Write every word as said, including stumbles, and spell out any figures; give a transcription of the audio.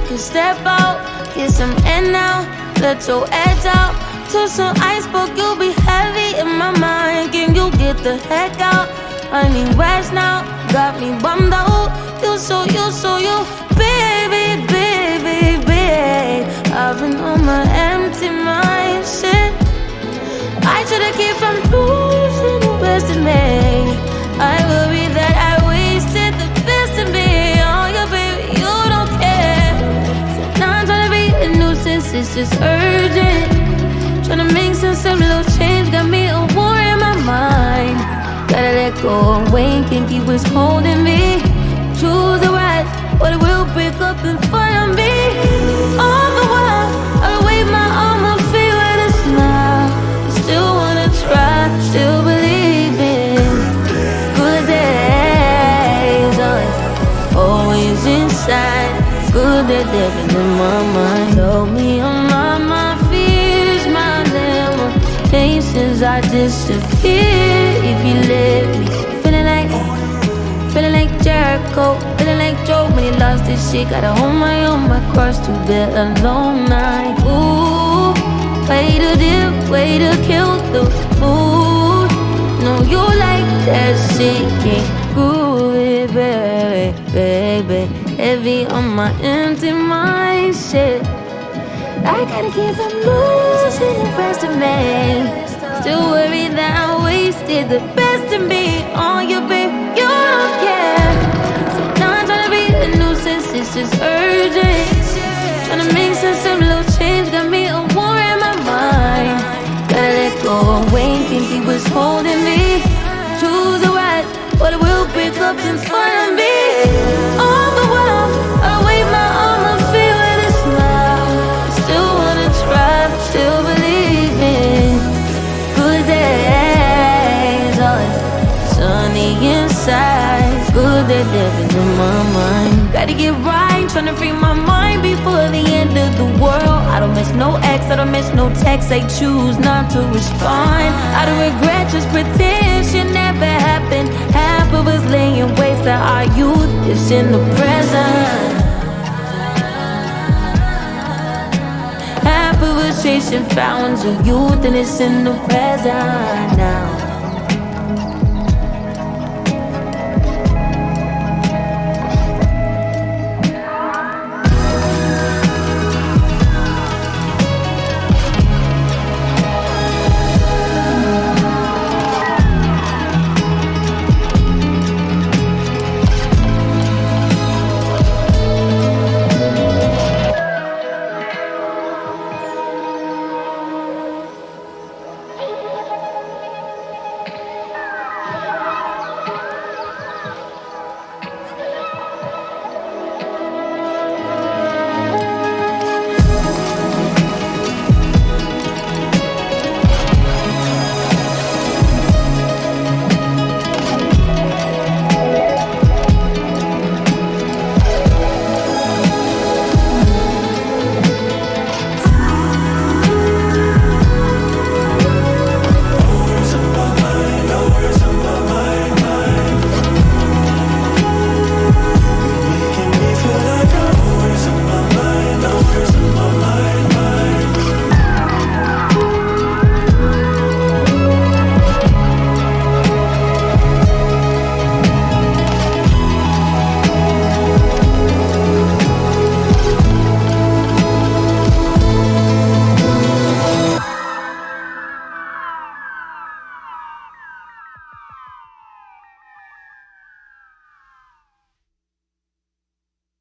can step out, get some air now, let your edge out. To some iceberg, you'll be heavy in my mind. Can you get the heck out? I need rest now, got me bummed out. You so, you so, you, baby, baby, baby. I've been on my empty mind, shit. I should've kept from losing the best in me. I worry that I wasted the best in me. Oh, yeah, baby, you don't care. So now I'm tryna be a nuisance, it's just urgent. Tryna make sense of little change, got me a war in my mind. Gotta let go away, can't keep what's holding me. Choose the right, or it will break up in front of me. All the while, I wave my arm and feel with a smile. Still wanna try, still believe in good days, oh, always inside. Good that they've been in my mind. Tell me I'm not my fears, my limitations. I disappear if you let me. Feeling like, feeling like Jericho, feeling like Joe when he lost his shit. Gotta hold my own, my cross to bear a long night. Ooh, way to dip, way to kill the mood. No, you like that shit, can't groove it, baby, baby. Heavy on my empty mind, shit. I gotta keep from losing the rest of me. Still worry that I wasted the best of me. Oh, you babe, you don't care. So now I'm tryna be a nuisance, it's just urgent. Tryna make sense of little change, got me a war in my mind. Gotta let go away, can't keep what's holding me. Choose the right, but it will break up in front of me. All the while, I wave my arm and feel with a smile. Still wanna try, still believe in good days. Oh, it's sunny inside, good that they've been in my mind. Gotta get right, tryna free my mind before the end of the world. I don't miss no ex, I don't miss no text. I choose not to respond. I don't regret, just pretend shit never happened. Half of us laying waste to our youth is in the present. Half of us chasing fountains of youth and it's in the present now.